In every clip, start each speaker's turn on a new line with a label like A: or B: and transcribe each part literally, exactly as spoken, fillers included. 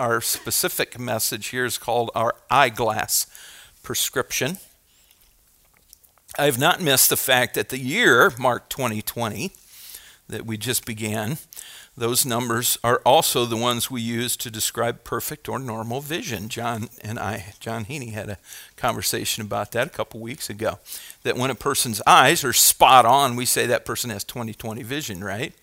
A: our specific message here is called our eyeglass prescription. I have not missed the fact that the year marked twenty twenty that we just began, those numbers are also the ones we use to describe perfect or normal vision. John and I, John Heaney, had a conversation about that a couple weeks ago, that when a person's eyes are spot on, we say that person has twenty twenty vision, right?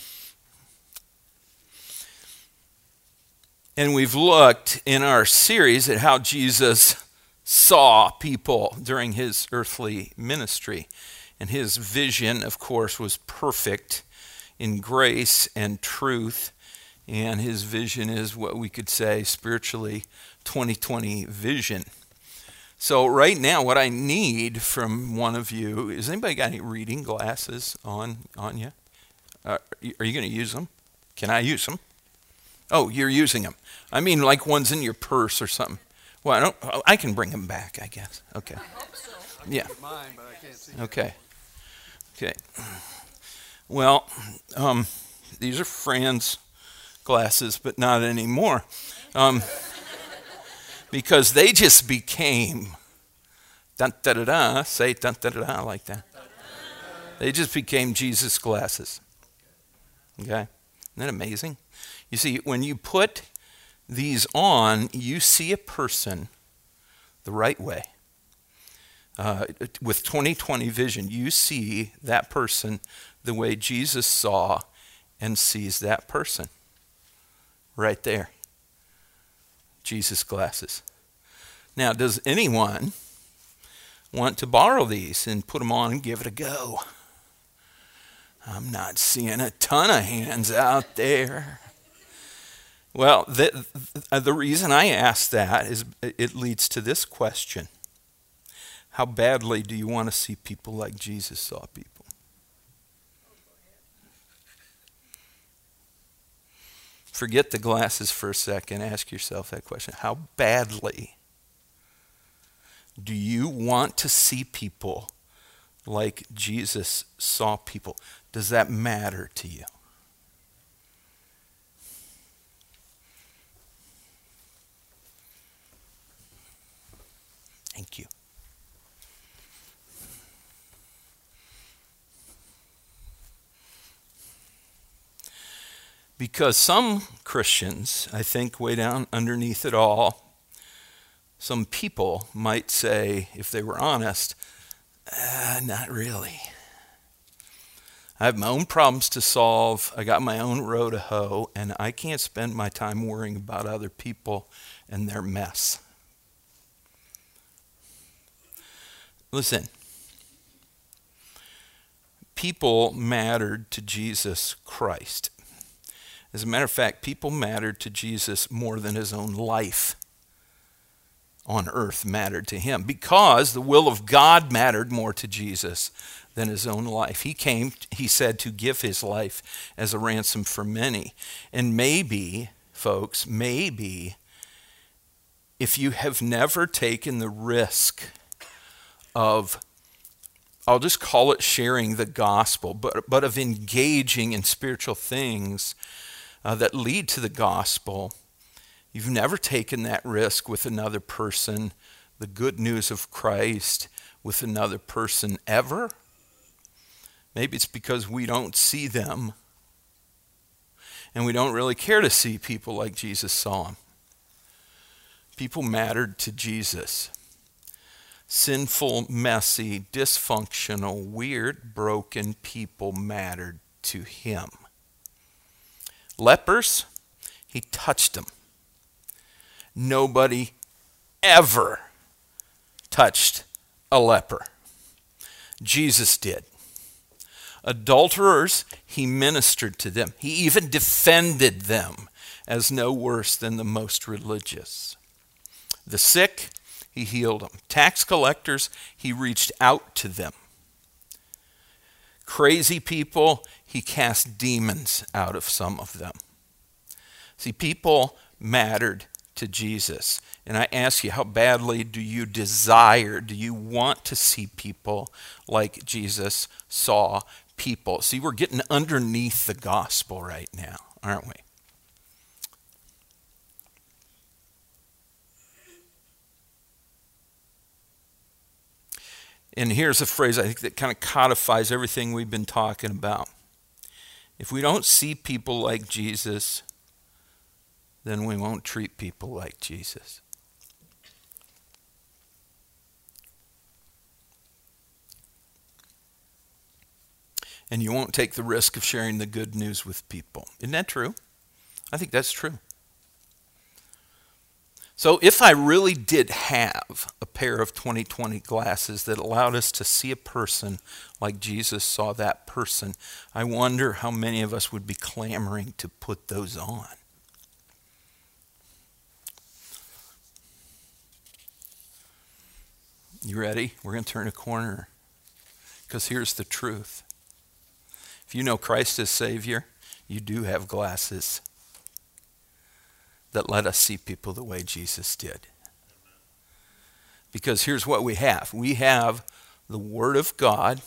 A: And we've looked in our series at how Jesus saw people during his earthly ministry. And his vision, of course, was perfect in grace and truth. And his vision is what we could say spiritually twenty twenty vision. So right now, what I need from one of you, is anybody got any reading glasses on, on you? Uh, are you going to use them? Can I use them? Oh, you're using them. I mean like ones in your purse or something. Well, I don't. I can bring them back, I guess. Okay.
B: I hope so.
A: Yeah.
B: Mine, but I can't see.
A: Okay. Okay. Well, um, these are Fran's glasses, but not anymore, um, because they just became dun da da da. Say dun da da da like that. They just became Jesus glasses. Okay. Isn't that amazing? You see, when you put these on, you see a person the right way. Uh, with twenty twenty vision, you see that person the way Jesus saw and sees that person. Right there. Jesus glasses. Now, does anyone want to borrow these and put them on and give it a go? I'm not seeing a ton of hands out there. Well, the, the reason I ask that is it leads to this question. How badly do you want to see people like Jesus saw people? Forget the glasses for a second. Ask yourself that question. How badly do you want to see people like Jesus saw people? Does that matter to you? Thank you. Because some Christians, I think way down underneath it all, some people might say, if they were honest, uh, not really. I have my own problems to solve. I got my own row to hoe, and I can't spend my time worrying about other people and their mess. Listen, people mattered to Jesus Christ. As a matter of fact, people mattered to Jesus more than his own life on earth mattered to him, because the will of God mattered more to Jesus than his own life. He came, he said, to give his life as a ransom for many. And maybe, folks, maybe if you have never taken the risk of, I'll just call it sharing the gospel, but, but of engaging in spiritual things uh, that lead to the gospel, you've never taken that risk with another person, the good news of Christ with another person ever. Maybe it's because we don't see them, and we don't really care to see people like Jesus saw them. People mattered to Jesus. Sinful, messy, dysfunctional, weird, broken people mattered to him. Lepers, he touched them. Nobody ever touched a leper. Jesus did. Adulterers, he ministered to them. He even defended them as no worse than the most religious. The sick, he healed them. Tax collectors, he reached out to them. Crazy people, he cast demons out of some of them. See, people mattered to Jesus. And I ask you, how badly do you desire, do you want to see people like Jesus saw people? See, we're getting underneath the gospel right now, aren't we? And here's a phrase I think that kind of codifies everything we've been talking about. If we don't see people like Jesus, then we won't treat people like Jesus. And you won't take the risk of sharing the good news with people. Isn't that true? I think that's true. So if I really did have a pair of twenty twenty glasses that allowed us to see a person like Jesus saw that person, I wonder how many of us would be clamoring to put those on. You ready? We're going to turn a corner. Because here's the truth. If you know Christ as Savior, you do have glasses that let us see people the way Jesus did. Because here's what we have. We have the Word of God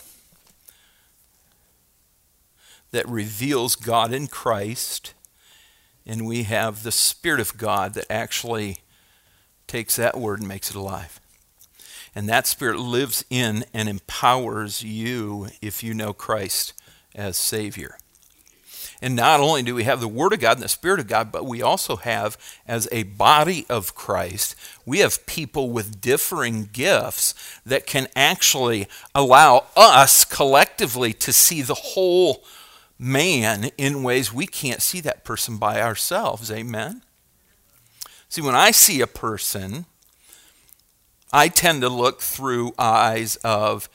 A: that reveals God in Christ, and we have the Spirit of God that actually takes that Word and makes it alive. And that Spirit lives in and empowers you if you know Christ as Savior. And not only do we have the Word of God and the Spirit of God, but we also have, as a body of Christ, we have people with differing gifts that can actually allow us collectively to see the whole man in ways we can't see that person by ourselves. Amen? See, when I see a person, I tend to look through eyes of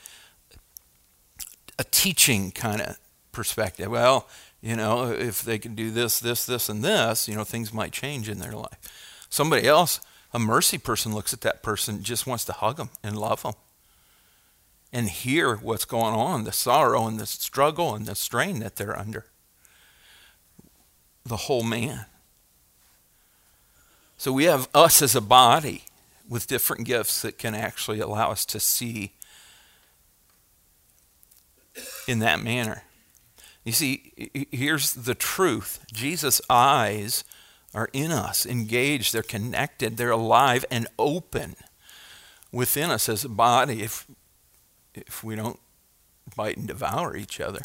A: a teaching kind of perspective. Well, you know, if they can do this, this, this, and this, you know, things might change in their life. Somebody else, a mercy person, looks at that person, just wants to hug them and love them and hear what's going on, the sorrow and the struggle and the strain that they're under. The whole man. So we have us as a body with different gifts that can actually allow us to see in that manner. You see, here's the truth. Jesus' eyes are in us, engaged, they're connected, they're alive and open within us as a body if, if we don't bite and devour each other.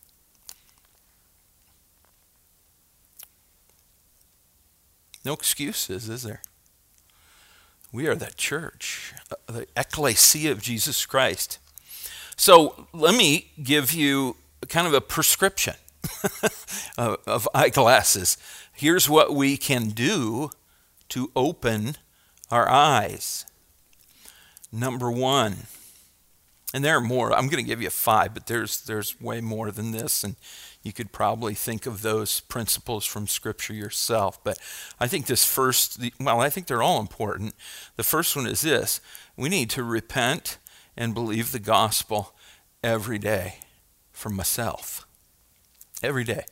A: No excuses, is there? We are the church, the ecclesia of Jesus Christ. So let me give you kind of a prescription of, of eyeglasses. Here's what we can do to open our eyes. Number one, and there are more. I'm going to give you five, but there's there's way more than this, and you could probably think of those principles from Scripture yourself. But I think this first, well, I think they're all important. The first one is this: we need to repent and believe the gospel every day. For myself. Every day.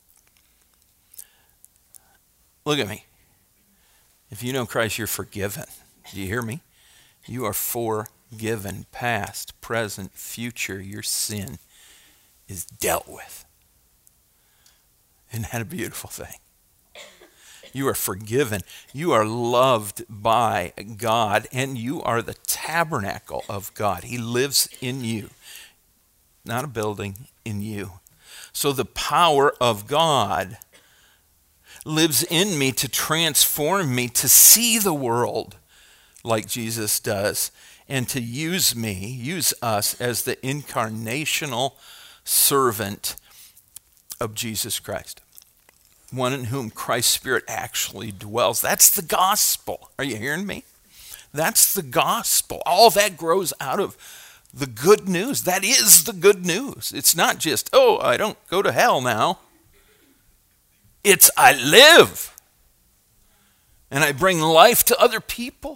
A: Look at me. If you know Christ, you're forgiven. Do you hear me? You are forgiven. Past, present, future. Your sin is dealt with. Isn't that a beautiful thing? You are forgiven. You are loved by God, and you are the tabernacle of God. He lives in you. Not a building, in you. So the power of God lives in me to transform me, to see the world like Jesus does, and to use me, use us as the incarnational servant of Jesus Christ. One in whom Christ's Spirit actually dwells. That's the gospel. Are you hearing me? That's the gospel. All that grows out of the good news. That is the good news. It's not just, oh, I don't go to hell now. It's I live. And I bring life to other people.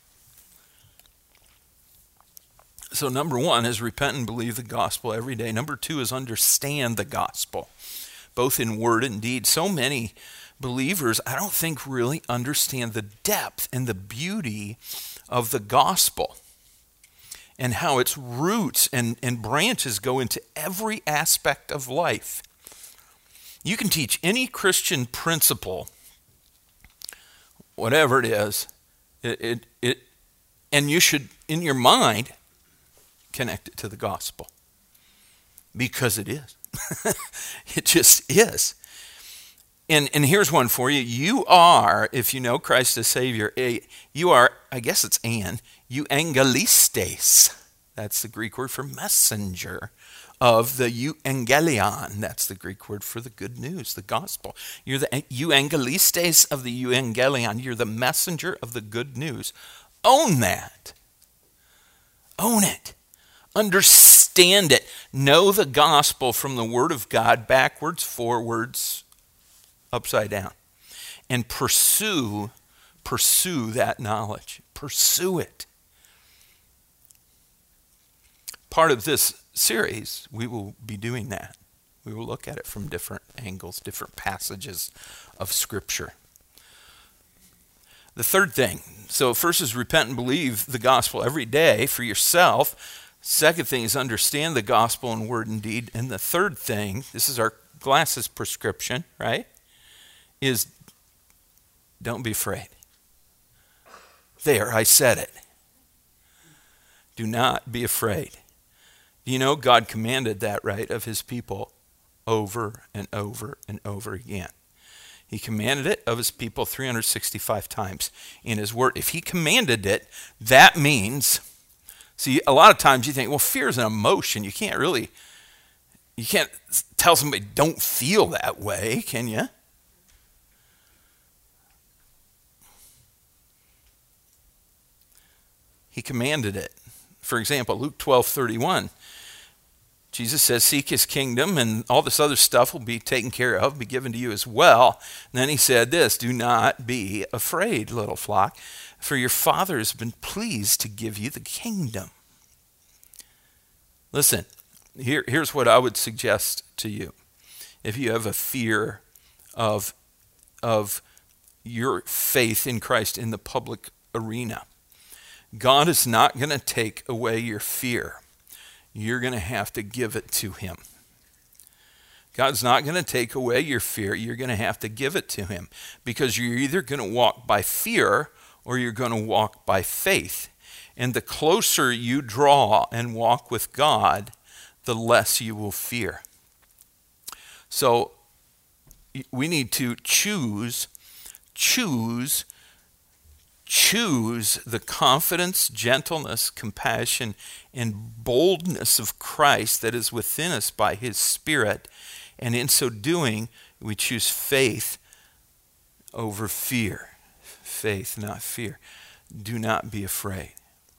A: So number one is repent and believe the gospel every day. Number two is understand the gospel, both in word and deed. So many believers, I don't think, really understand the depth and the beauty of the gospel, and how its roots and, and branches go into every aspect of life. You can teach any Christian principle, whatever it is, it, it, it, and you should, in your mind, connect it to the gospel. Because it is. It just is. And and here's one for you. You are, if you know Christ as Savior, a, you are, I guess it's an, euangelistes. That's the Greek word for messenger of the euangelion. That's the Greek word for the good news, the gospel. You're the euangelistes of the euangelion. You're the messenger of the good news. Own that. Own it. Understand it. Know the gospel from the word of God backwards, forwards, upside down. And pursue, pursue that knowledge. Pursue it. Part of this series, we will be doing that. We will look at it from different angles, different passages of Scripture. The third thing, so first is repent and believe the gospel every day for yourself. Second thing is understand the gospel in word and deed. And the third thing, this is our glasses prescription, right, is don't be afraid. There, I said it. Do not be afraid. You know, God commanded that, right, of his people over and over and over again. He commanded it of his people three hundred sixty-five times in his word. If he commanded it, that means, see, a lot of times you think, well, fear is an emotion. You can't really, you can't tell somebody don't feel that way, can you? He commanded it. For example, Luke twelve thirty-one. Jesus says, seek his kingdom and all this other stuff will be taken care of, be given to you as well. And then he said this, do not be afraid, little flock, for your Father has been pleased to give you the kingdom. Listen, here, here's what I would suggest to you. If you have a fear of, of your faith in Christ in the public arena, God is not going to take away your fear. You're going to have to give it to him. God's not going to take away your fear. You're going to have to give it to him because you're either going to walk by fear or you're going to walk by faith. And the closer you draw and walk with God, the less you will fear. So we need to choose, choose Choose the confidence, gentleness, compassion, and boldness of Christ that is within us by his Spirit. And in so doing, we choose faith over fear. Faith, not fear. Do not be afraid.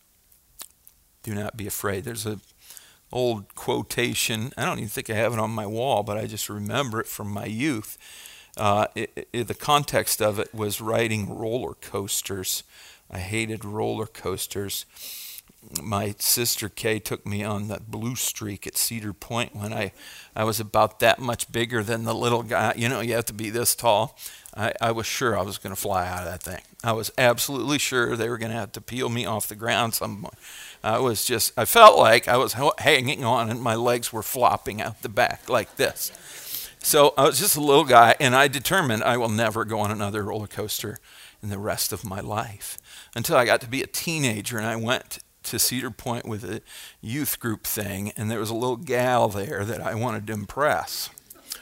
A: Do not be afraid. There's an old quotation. I don't even think I have it on my wall, but I just remember it from my youth. Uh, it, it, the context of it was riding roller coasters. I hated roller coasters. My sister Kay took me on that Blue Streak at Cedar Point when I, I was about that much bigger than the little guy. You know, you have to be this tall. I, I was sure I was going to fly out of that thing. I was absolutely sure they were going to have to peel me off the ground some more. I was just, I felt like I was hanging on and my legs were flopping out the back like this. So I was just a little guy, and I determined I will never go on another roller coaster in the rest of my life until I got to be a teenager, and I went to Cedar Point with a youth group thing, and there was a little gal there that I wanted to impress.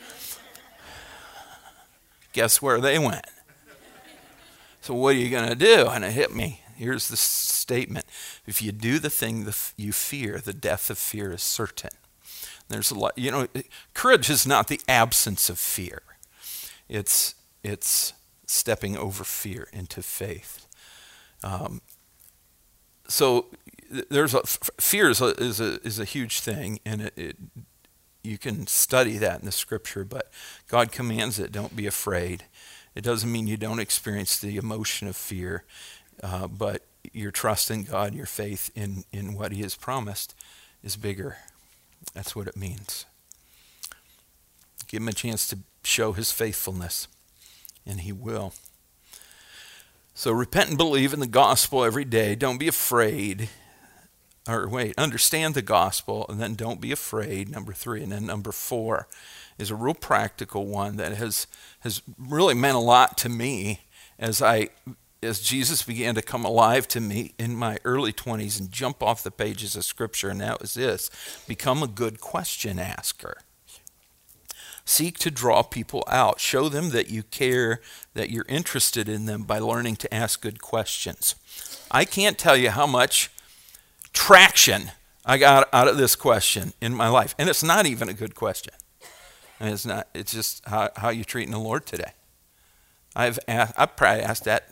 A: Guess where they went? So what are you going to do? And it hit me. Here's the statement. If you do the thing you fear, the death of fear is certain. There's a lot, you know, courage is not the absence of fear. It's it's stepping over fear into faith. Um, so there's a, fear is a, is a is a huge thing, and it, it you can study that in the Scripture. But God commands it. Don't be afraid. It doesn't mean you don't experience the emotion of fear, uh, but your trust in God, your faith in in what He has promised, is bigger. That's what it means. Give him a chance to show his faithfulness, and he will. So repent and believe in the gospel every day. Don't be afraid. Or wait, understand the gospel, and then don't be afraid, number three. And then number four is a real practical one that has, has really meant a lot to me as I as Jesus began to come alive to me in my early twenties and jump off the pages of Scripture, and that was this: become a good question asker. Seek to draw people out. Show them that you care, that you're interested in them by learning to ask good questions. I can't tell you how much traction I got out of this question in my life. And it's not even a good question. And it's not, it's just how, how you treating the Lord today. I've asked, I've probably asked that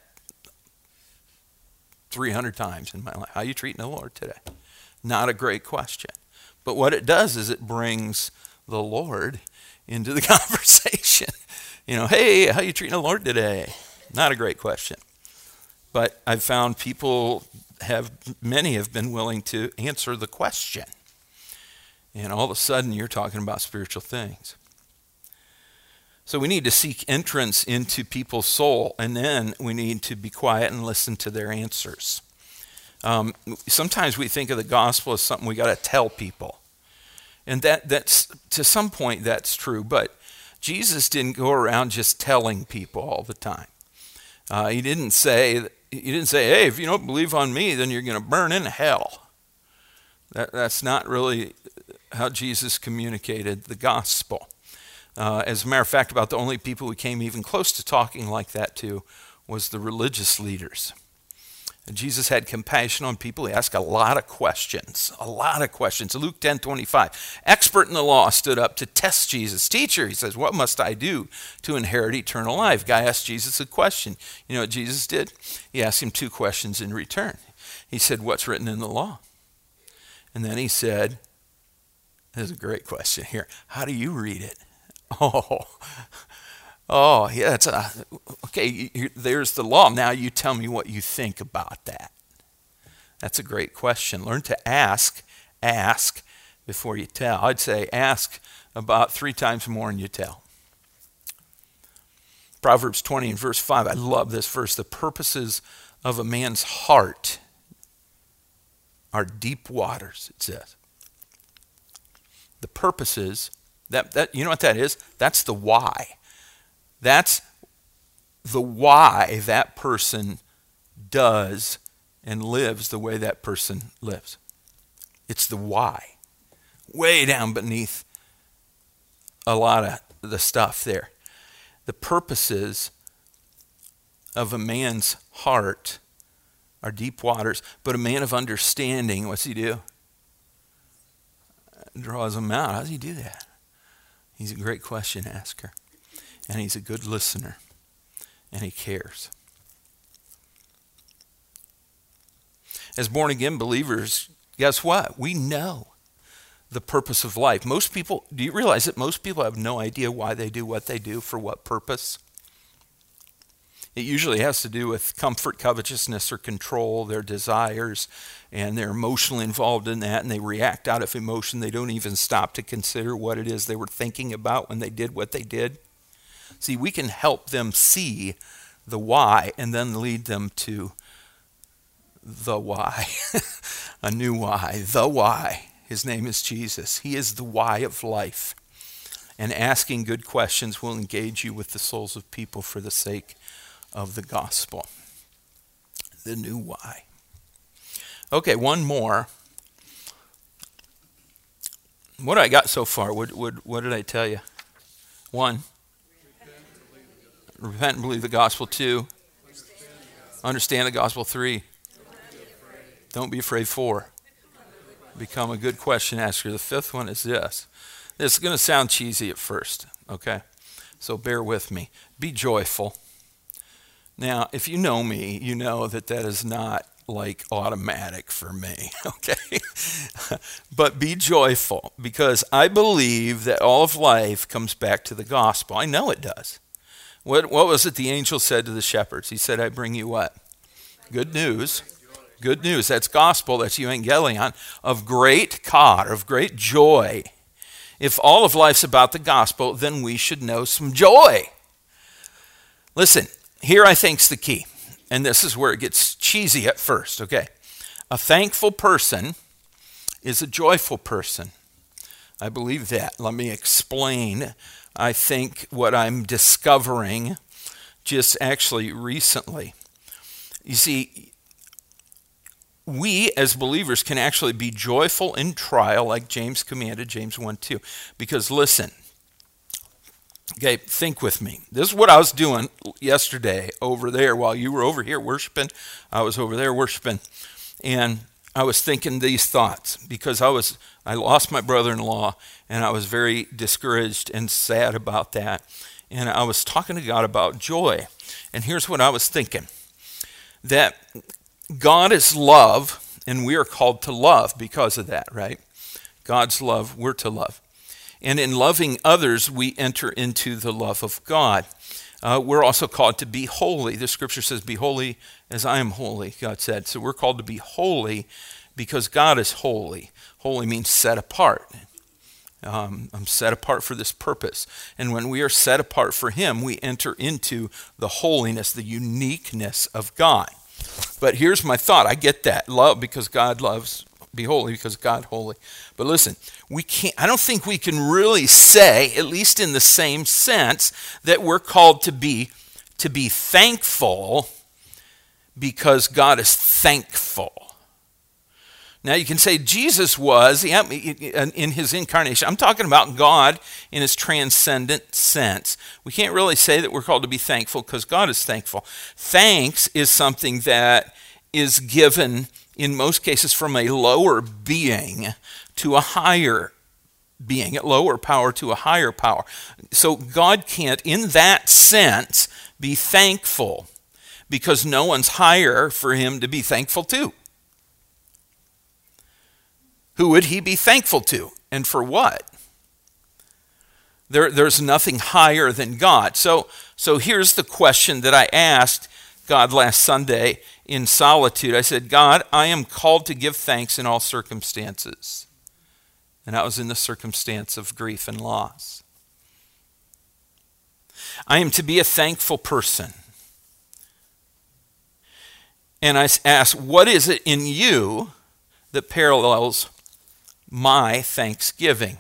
A: three hundred times in my life. How you treating the Lord today? Not a great question. But what it does is it brings the Lord into the conversation. You know, hey, how you treating the Lord today? Not a great question. But I've found people have, many have been willing to answer the question. And all of a sudden you're talking about spiritual things. So we need to seek entrance into people's soul, and then we need to be quiet and listen to their answers. Um, sometimes we think of the gospel as something we got to tell people. And that that's to some point that's true, but Jesus didn't go around just telling people all the time. Uh, he didn't say he didn't say, "Hey, if you don't believe on me, then you're going to burn in hell." That that's not really how Jesus communicated the gospel. Uh, as a matter of fact, about the only people who came even close to talking like that to was the religious leaders. And Jesus had compassion on people. He asked a lot of questions, a lot of questions. Luke ten twenty-five, expert in the law stood up to test Jesus. Teacher, he says, what must I do to inherit eternal life? Guy asked Jesus a question. You know what Jesus did? He asked him two questions in return. He said, what's written in the law? And then he said, this is a great question here. How do you read it? Oh, oh, yeah, it's a, okay, you, there's the law. Now you tell me what you think about that. That's a great question. Learn to ask, ask before you tell. I'd say ask about three times more than you tell. Proverbs twenty and verse five, I love this verse. The purposes of a man's heart are deep waters, it says. The purposes, that, that you know what that is? That's the why. That's the why that person does and lives the way that person lives. It's the why. Way down beneath a lot of the stuff there. The purposes of a man's heart are deep waters, but a man of understanding, what's he do? Draws them out. How does he do that? He's a great question asker. And he's a good listener. And he cares. As born-again believers, guess what? We know the purpose of life. Most people, do you realize that most people have no idea why they do what they do, for what purpose? It usually has to do with comfort, covetousness, or control, their desires, and they're emotionally involved in that, and they react out of emotion. They don't even stop to consider what it is they were thinking about when they did what they did. See, we can help them see the why and then lead them to the why, a new why, the why. His name is Jesus. He is the why of life. And asking good questions will engage you with the souls of people for the sake of the gospel. The new why. Okay, one more. What I got so far, what, what, what did I tell you? One. Repent and believe the gospel. Two. Understand the gospel. Three. Don't be afraid. Four. Become a good question asker. The fifth one is this. This is going to sound cheesy at first, okay? So bear with me. Be joyful. Now, if you know me, you know that that is not like automatic for me, okay? But be joyful, because I believe that all of life comes back to the gospel. I know it does. What, what was it the angel said to the shepherds? He said, I bring you what? Good news. Good news. That's gospel. That's evangelion of great God, of great joy. If all of life's about the gospel, then we should know some joy. Listen, here I think's the key. And this is where it gets cheesy at first, okay? A thankful person is a joyful person. I believe that. Let me explain. I think what I'm discovering just actually recently. You see, we as believers can actually be joyful in trial like James commanded, James one two. Because listen, okay, think with me. This is what I was doing yesterday over there while you were over here worshiping. I was over there worshiping, and I was thinking these thoughts because I was I lost my brother-in-law, and I was very discouraged and sad about that. And I was talking to God about joy. And here's what I was thinking. That God is love, and we are called to love because of that, right? God's love, we're to love. And in loving others, we enter into the love of God. Uh, we're also called to be holy. The scripture says, be holy as I am holy, God said. So we're called to be holy because God is holy. Holy means set apart. Um, I'm set apart for this purpose. And when we are set apart for him, we enter into the holiness, the uniqueness of God. But here's my thought. I get that. Love because God loves. Be holy because God holy. But listen, we can't, I don't think we can really say, at least in the same sense, that we're called to be, to be thankful because God is thankful. Now you can say Jesus was, yeah, in his incarnation. I'm talking about God in his transcendent sense. We can't really say that we're called to be thankful because God is thankful. Thanks is something that is given in most cases from a lower being to a higher being, a lower power to a higher power. So God can't, in that sense, be thankful because no one's higher for him to be thankful to. Who would he be thankful to, and for what? There, there's nothing higher than God. So, so here's the question that I asked God last Sunday in solitude. I said, God, I am called to give thanks in all circumstances. And I was in the circumstance of grief and loss. I am to be a thankful person. And I asked, what is it in you that parallels my thanksgiving?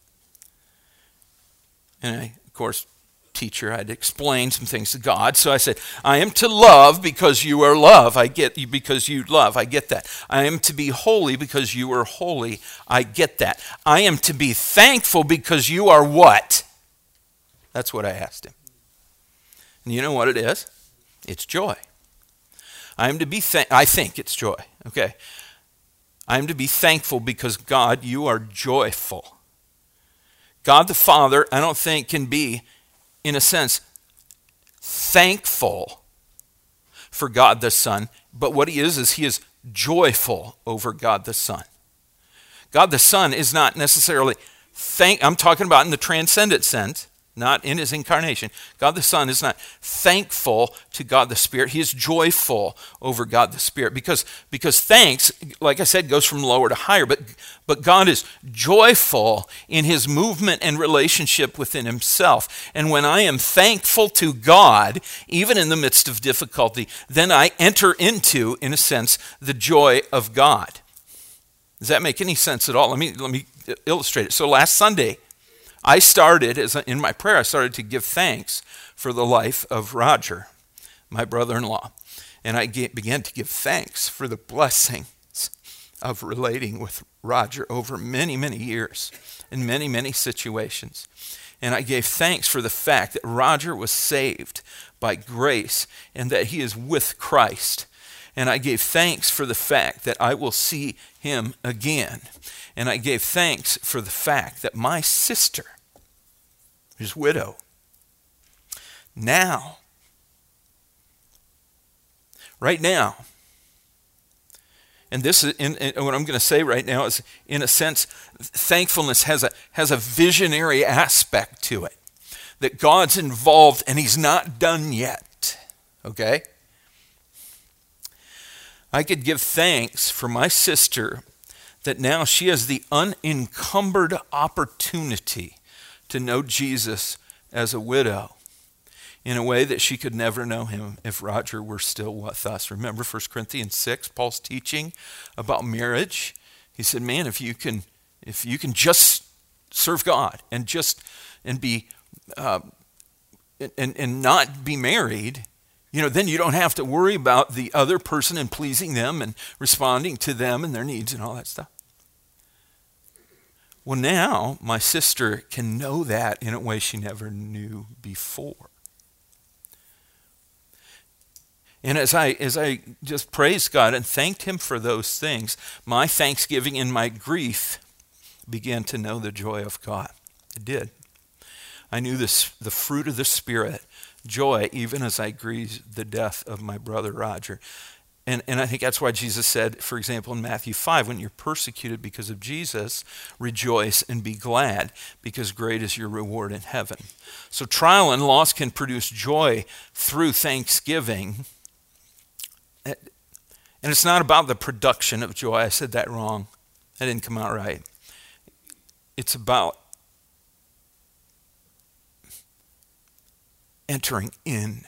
A: And I, of course, teacher, I'd explain some things to God. So I said, I am to love because you are love. I get you because you love. I get that. I am to be holy because you are holy. I get that. I am to be thankful because you are what? That's what I asked him. And you know what it is? It's joy. I am to be, th- I think it's joy. Okay. I am to be thankful because God, you are joyful. God the Father, I don't think can be, in a sense, thankful for God the Son, but what he is, is he is joyful over God the Son. God the Son is not necessarily, thank. I'm talking about in the transcendent sense, not in his incarnation. God the Son is not thankful to God the Spirit. He is joyful over God the Spirit because, because thanks, like I said, goes from lower to higher, but, but God is joyful in his movement and relationship within himself. And when I am thankful to God, even in the midst of difficulty, then I enter into, in a sense, the joy of God. Does that make any sense at all? Let me, let me illustrate it. So last Sunday, I started, as in my prayer, I started to give thanks for the life of Roger, my brother-in-law. And I get, began to give thanks for the blessings of relating with Roger over many, many years in many, many situations. And I gave thanks for the fact that Roger was saved by grace and that he is with Christ. And I gave thanks for the fact that I will see him again. And I gave thanks for the fact that my sister, his widow, now, right now, and this is in, in, what I'm going to say right now is, in a sense, thankfulness has a has a visionary aspect to it. That God's involved and he's not done yet. Okay? I could give thanks for my sister that now she has the unencumbered opportunity to know Jesus as a widow in a way that she could never know him if Roger were still with us. Remember First Corinthians six, Paul's teaching about marriage? He said, man, if you can if you can just serve God and just and be uh, and, and not be married, You know, then you don't have to worry about the other person and pleasing them and responding to them and their needs and all that stuff. Well, now my sister can know that in a way she never knew before. And as I as I just praised God and thanked him for those things, my thanksgiving and my grief began to know the joy of God. It did. I knew this, the fruit of the Spirit, joy, even as I grieved the death of my brother Roger. And, and I think that's why Jesus said, for example, in Matthew five, when you're persecuted because of Jesus, rejoice and be glad, because great is your reward in heaven. So trial and loss can produce joy through thanksgiving. And it's not about the production of joy. I said that wrong. That didn't come out right. It's about entering in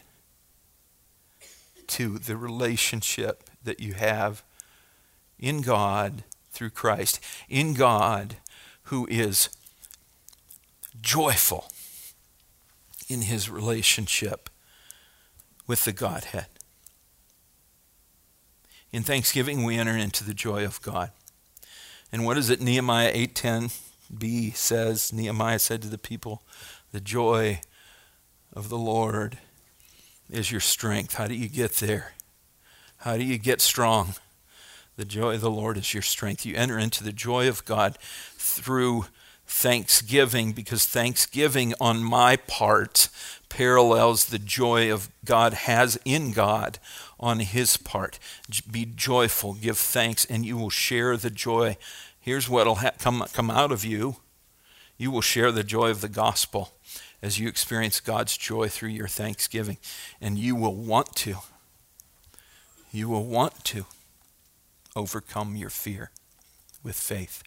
A: to the relationship that you have in God through Christ, in God who is joyful in his relationship with the Godhead. In thanksgiving, we enter into the joy of God. And what is it Nehemiah eight ten b says? Nehemiah said to the people, the joy of the Lord is your strength. How do you get there? How do you get strong? The joy of the Lord is your strength. You enter into the joy of God through thanksgiving, because thanksgiving on my part parallels the joy of God has in God on his part. Be joyful, give thanks, and you will share the joy. Here's what will ha- come, come out of you. You will share the joy of the gospel as you experience God's joy through your thanksgiving. And you will want to. You will want to overcome your fear with faith.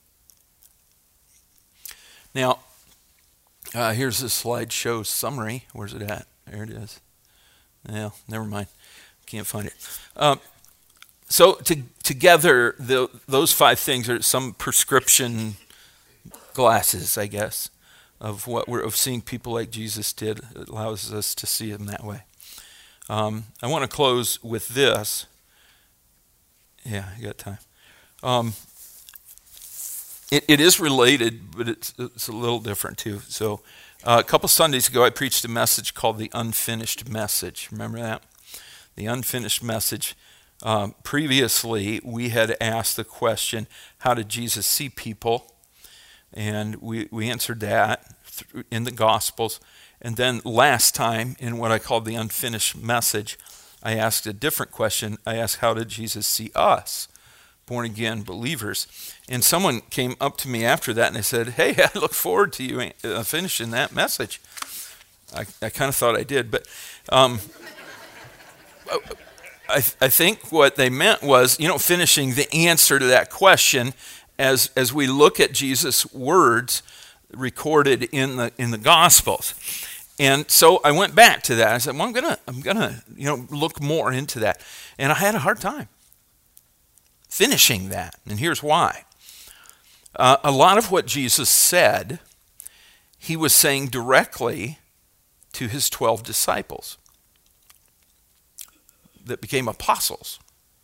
A: Now, uh, here's a slideshow summary. Where's it at? There it is. Yeah, never mind. Can't find it. Um, so to, together, the, those five things are some prescription glasses, I guess, of what we're of seeing people like Jesus did. It allows us to see him that way. Um, I want to close with this. Yeah, I got time. Um, it, it is related, but it's it's a little different too. So, uh, a couple Sundays ago, I preached a message called the Unfinished Message. Remember that? The Unfinished Message. Um, previously, we had asked the question, how did Jesus see people? And we, we answered that in the Gospels. And then last time, in what I called the Unfinished Message, I asked a different question. I asked, how did Jesus see us, born-again believers? And someone came up to me after that and they said, hey, I look forward to you uh, finishing that message. I, I kind of thought I did, but um, I, I think what they meant was, you know, finishing the answer to that question as as we look at Jesus' words recorded in the in the Gospels. And so I went back to that. I said, well, I'm gonna I'm gonna you know look more into that. And I had a hard time finishing that. And here's why. Uh, a lot of what Jesus said, he was saying directly to his twelve disciples that became apostles.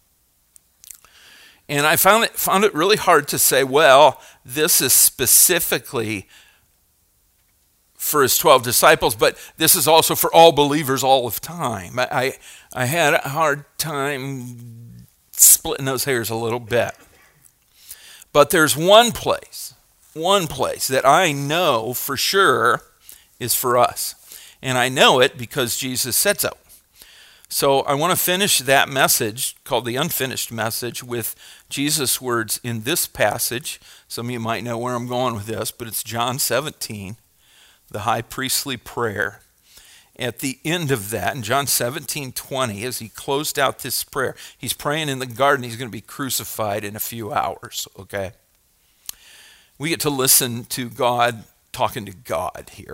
A: And I found it found it really hard to say, well, this is specifically for his twelve disciples, but this is also for all believers all of time. I, I, I had a hard time splitting those hairs a little bit. But there's one place, one place that I know for sure is for us. And I know it because Jesus said so. So I want to finish that message, called the Unfinished Message, with Jesus' words in this passage. Some of you might know where I'm going with this, but it's John seventeen, the high priestly prayer. At the end of that, in John seventeen twenty, as he closed out this prayer, he's praying in the garden. He's going to be crucified in a few hours, okay? We get to listen to God talking to God here.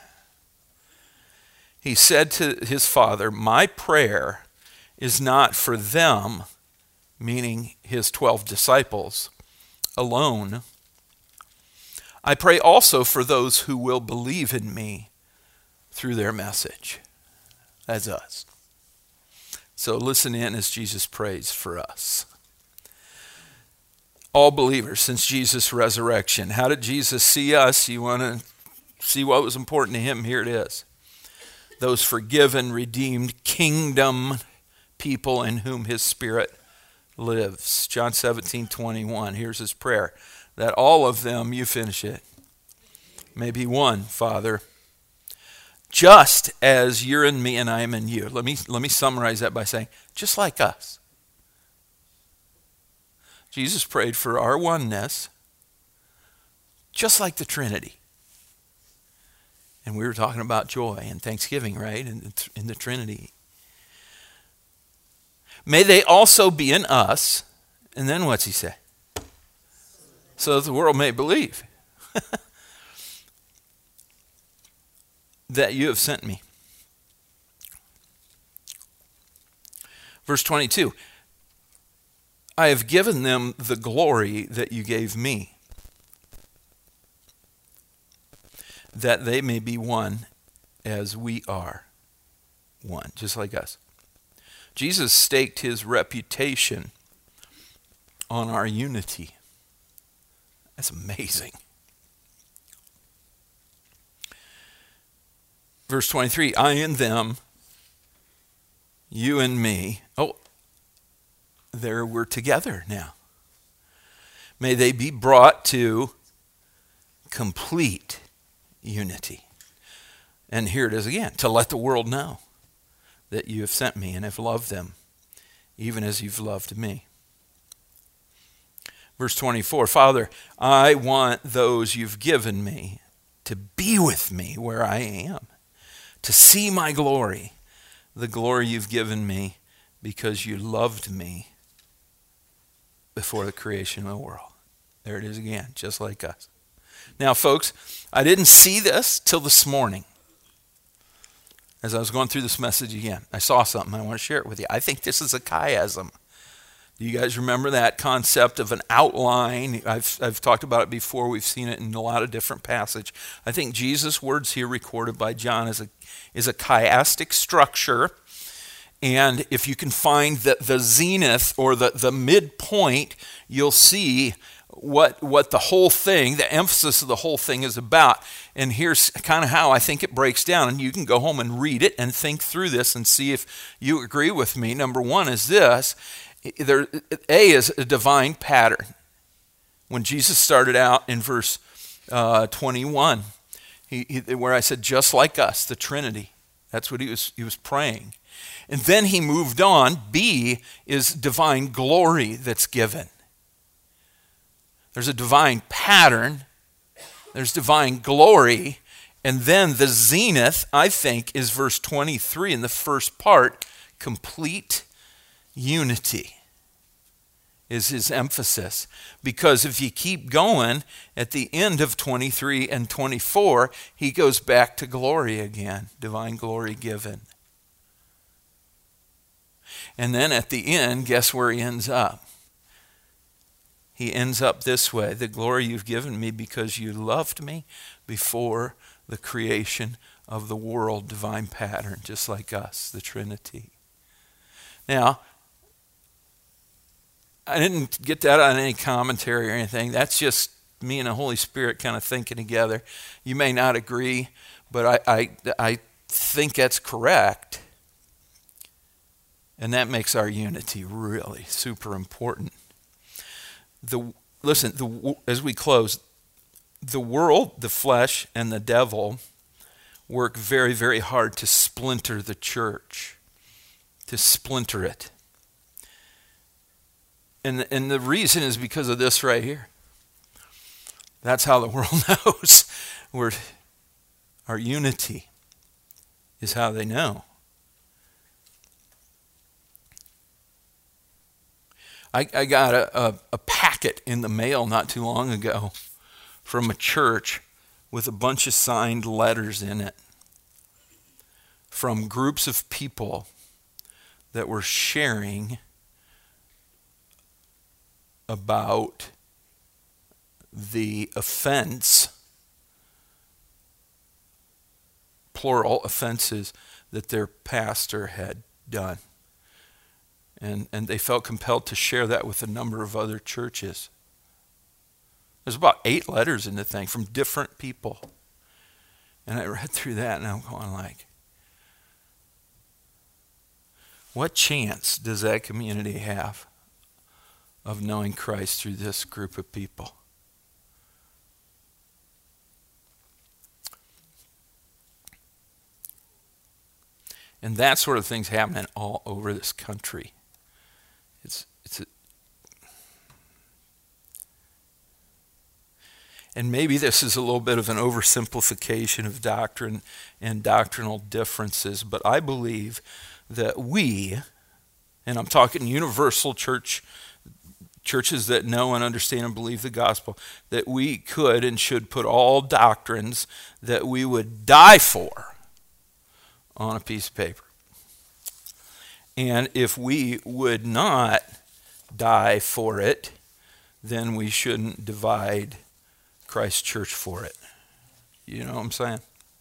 A: He said to his Father, my prayer is not for them, meaning his twelve disciples, alone. I pray also for those who will believe in me through their message. That's us. So listen in as Jesus prays for us. All believers since Jesus' resurrection. How did Jesus see us? You want to see what was important to him? Here it is. Those forgiven, redeemed, kingdom people in whom his Spirit lives. John seventeen twenty-one. Here's his prayer. That all of them, you finish it, may be one, Father, just as you're in me and I am in you. Let me, let me summarize that by saying, just like us. Jesus prayed for our oneness, just like the Trinity. And we were talking about joy and thanksgiving, right, in, in the Trinity. May they also be in us. And then what's he say? So that the world may believe that you have sent me. Verse twenty-two. I have given them the glory that you gave me, that they may be one as we are one, just like us. Jesus staked his reputation on our unity. That's amazing. Verse twenty-three, I and them, you and me. Oh, there we're together now. May they be brought to complete unity. And here it is again, to let the world know that you have sent me and have loved them, even as you've loved me. Verse twenty-four, Father, I want those you've given me to be with me where I am, to see my glory, the glory you've given me because you loved me before the creation of the world. There it is again, just like us. Now, folks, I didn't see this till this morning. As I was going through this message again, I saw something. I want to share it with you. I think this is a chiasm. Do you guys remember that concept of an outline? I've, I've talked about it before. We've seen it in a lot of different passages. I think Jesus' words here recorded by John is a, is a chiastic structure. And if you can find the, the zenith or the, the midpoint, you'll see what, what the whole thing, the emphasis of the whole thing is about. And here's kind of how I think it breaks down. And you can go home and read it and think through this and see if you agree with me. Number one is this. There, A is a divine pattern. When Jesus started out in verse uh, twenty-one, he, he, where I said, just like us, the Trinity. That's what he was, he was praying. And then he moved on. B is divine glory that's given. There's a divine pattern. There's divine glory. And then the zenith, I think, is verse twenty-three in the first part. Complete unity is his emphasis. Because if you keep going, at the end of twenty-three and twenty-four, he goes back to glory again. Divine glory given. And then at the end, guess where he ends up? He ends up this way. The glory you've given me because you loved me before the creation of the world. Divine pattern, just like us, the Trinity. Now, I didn't get that on any commentary or anything. That's just me and the Holy Spirit kind of thinking together. You may not agree, but I, I, I think that's correct. And that makes our unity really super important. The listen, the, as we close, the world, the flesh, and the devil work very, very hard to splinter the church, to splinter it. And, and the reason is because of this right here. That's how the world knows. We're, our unity is how they know. I, I got a, a, a packet in the mail not too long ago from a church with a bunch of signed letters in it from groups of people that were sharing about the offense, plural offenses, that their pastor had done. And, and they felt compelled to share that with a number of other churches. There's about eight letters in the thing from different people. And I read through that and I'm going like, what chance does that community have of knowing Christ through this group of people? And that sort of thing's happening all over this country. It's it's a, and maybe this is a little bit of an oversimplification of doctrine and doctrinal differences, but I believe that we, and I'm talking universal church, churches that know and understand and believe the gospel, that we could and should put all doctrines that we would die for on a piece of paper. And if we would not die for it, then we shouldn't divide Christ's church for it. You know what I'm saying?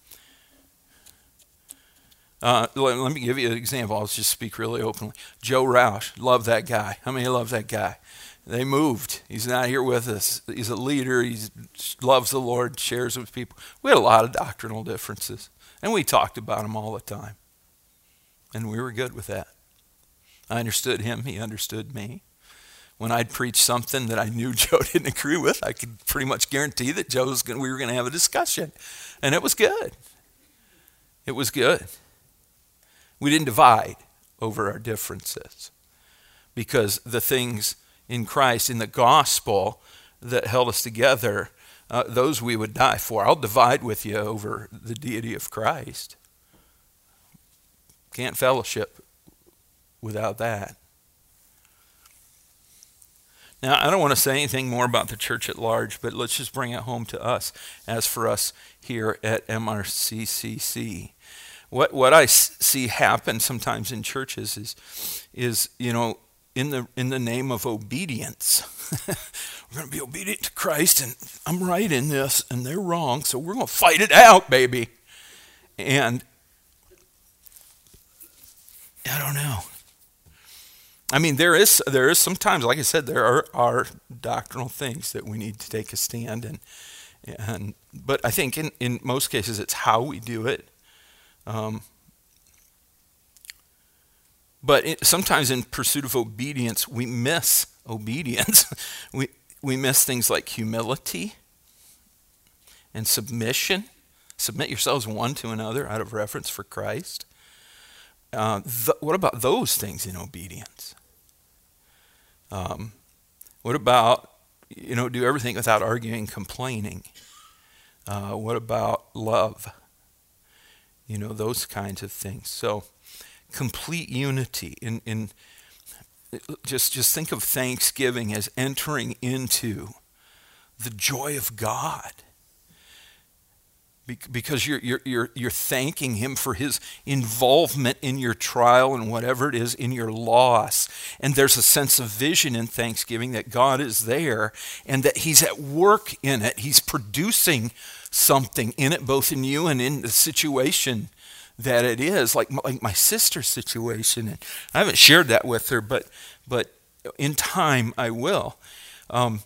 A: Uh, let, let me give you an example. I'll just speak really openly. Joe Roush, love that guy. How many love that guy? They moved. He's not here with us. He's a leader. He loves the Lord, shares with people. We had a lot of doctrinal differences, and we talked about them all the time. And we were good with that. I understood him. He understood me. When I'd preach something that I knew Joe didn't agree with, I could pretty much guarantee that Joe was gonna, we were going to have a discussion. And it was good. It was good. We didn't divide over our differences because the things in Christ, in the gospel that held us together, uh, those we would die for. I'll divide with you over the deity of Christ. Can't fellowship without that. Now, I don't want to say anything more about the church at large, but let's just bring it home to us as for us here at M R C C C. What what I see happen sometimes in churches is, is you know, in the in the name of obedience, we're going to be obedient to Christ, and I'm right in this, and they're wrong, so we're going to fight it out, baby. And I don't know. I mean, there is there is sometimes, like I said, there are, are doctrinal things that we need to take a stand in, and but I think in, in most cases it's how we do it. Um, but it, sometimes in pursuit of obedience, we miss obedience. we we miss things like humility and submission. Submit yourselves one to another out of reverence for Christ. Uh, th- what about those things in obedience? Um, what about, you know, do everything without arguing, complaining? Uh, what about love? You know, those kinds of things. So, complete unity. In in just just think of Thanksgiving as entering into the joy of God. Because you're you're you're you're thanking him for his involvement in your trial and whatever it is, in your loss. And there's a sense of vision in Thanksgiving that God is there and that he's at work in it. He's producing something in it, both in you and in the situation that it is, like like my sister's situation. And I haven't shared that with her, but but in time I will. Um,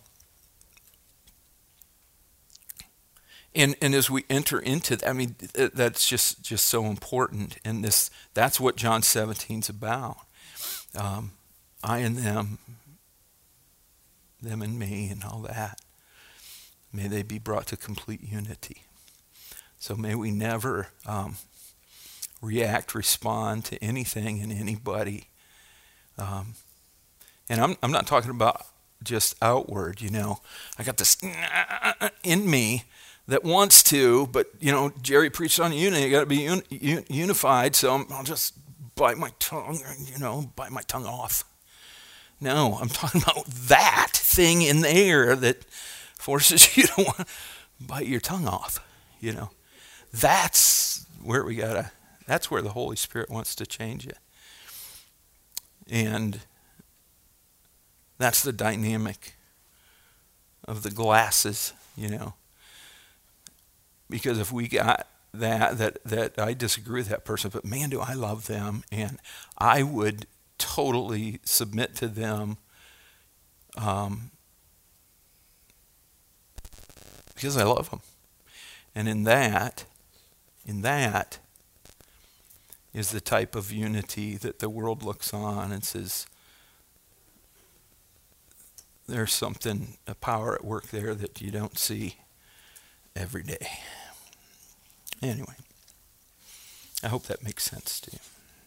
A: And and as we enter into that, I mean, that's just, just so important. And this that's what John seventeen's about. Um, I and them, them and me, and all that. May they be brought to complete unity. So may we never um, react, respond to anything and anybody. Um, and I'm I'm not talking about just outward. You know, I got this in me that wants to, but, you know, Jerry preached on unity. You got to be un, un, unified, so I'm, I'll just bite my tongue, you know, bite my tongue off. No, I'm talking about that thing in there that forces you to want to bite your tongue off, you know. That's where we got to, that's where the Holy Spirit wants to change it. And that's the dynamic of the glasses, you know. Because if we got that, that, that I disagree with that person, but man, do I love them, and I would totally submit to them um, because I love them. And in that, in that is the type of unity that the world looks on and says, there's something, a power at work there that you don't see every day. Anyway, I hope that makes sense to you.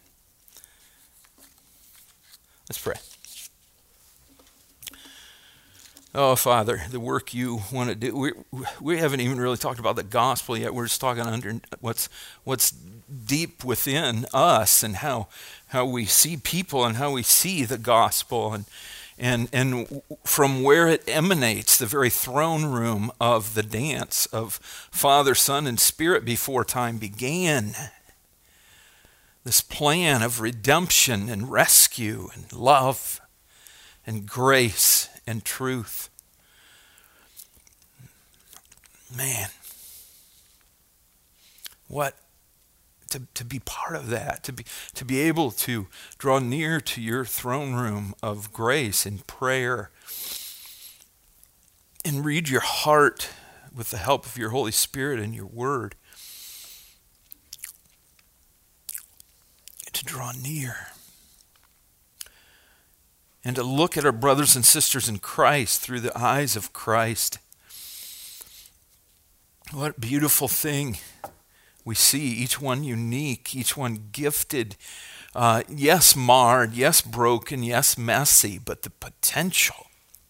A: Let's pray. Oh, Father, the work you want to do. We we haven't even really talked about the gospel yet. We're just talking under what's what's deep within us and how how we see people and how we see the gospel and and and from where it emanates, the very throne room of the dance of Father, Son, and Spirit before time began. This plan of redemption and rescue and love and grace and truth. Man, what to to be part of that, to be to be able to draw near to your throne room of grace and prayer and read your heart with the help of your Holy Spirit and your word. To draw near. And to look at our brothers and sisters in Christ through the eyes of Christ. What a beautiful thing we see, each one unique, each one gifted, uh, yes, marred, yes, broken, yes, messy, but the potential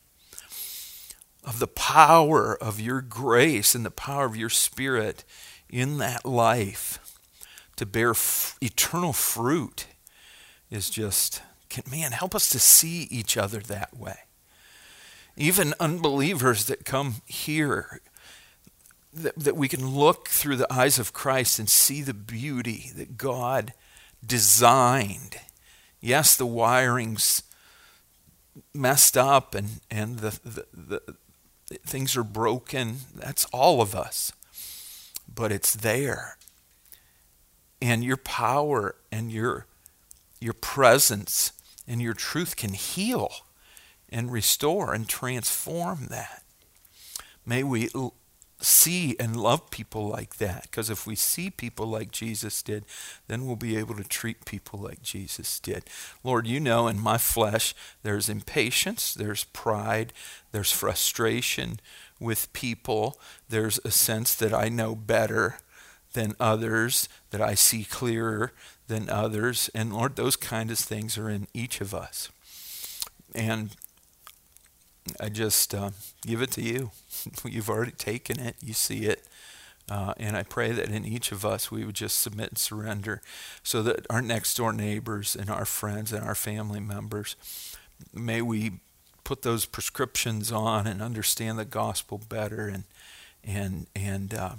A: of the power of your grace and the power of your Spirit in that life to bear f- eternal fruit is just, can, man, help us to see each other that way. Even unbelievers that come here, that, that we can look through the eyes of Christ and see the beauty that God designed. Yes, the wiring's messed up and, and the, the, the, the things are broken. That's all of us. But it's there. And your power and your your presence and your truth can heal and restore and transform that. May we l- see and love people like that, because if we see people like Jesus did, then we'll be able to treat people like Jesus did. Lord, you know in my flesh there's impatience, there's pride, there's frustration with people, there's a sense that I know better than others, that I see clearer than others. And Lord, those kind of things are in each of us. And I just uh, give it to you. You've already taken it. You see it. Uh, and I pray that in each of us we would just submit and surrender so that our next door neighbors and our friends and our family members, may we put those prescriptions on and understand the gospel better and and and uh,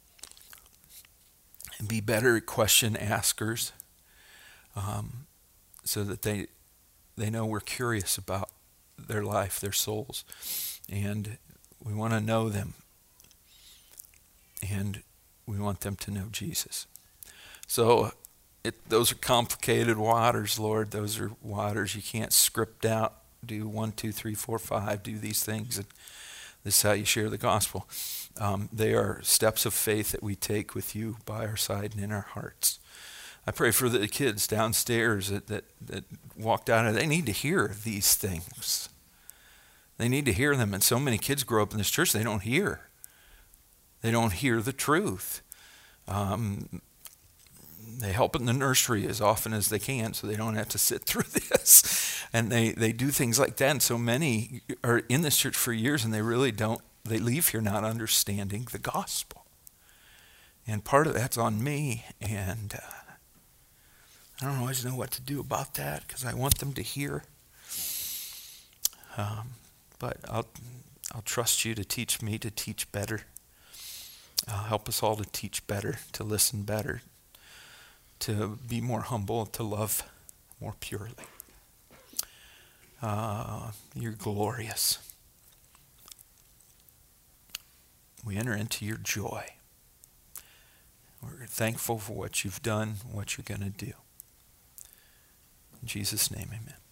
A: and be better question askers, um, so that they they know we're curious about their life, their souls, and we want to know them, and we want them to know Jesus. So it, those are complicated waters, Lord. Those are waters you can't script out. Do one, two, three, four, five. Do these things, and this is how you share the gospel. Um, they are steps of faith that we take with you by our side and in our hearts. I pray for the kids downstairs that, that, that walked out of, they need to hear these things. They need to hear them. And so many kids grow up in this church, they don't hear. They don't hear the truth. Um, they help in the nursery as often as they can so they don't have to sit through this. And they, they do things like that. And so many are in this church for years and they really don't, they leave here not understanding the gospel. And part of that's on me. And uh, I don't always know what to do about that because I want them to hear. Um, but I'll, I'll trust you to teach me to teach better. Uh, help us all to teach better, to listen better, to be more humble, to love more purely. Uh, you're glorious. We enter into your joy. We're thankful for what you've done, what you're going to do. In Jesus' name, amen.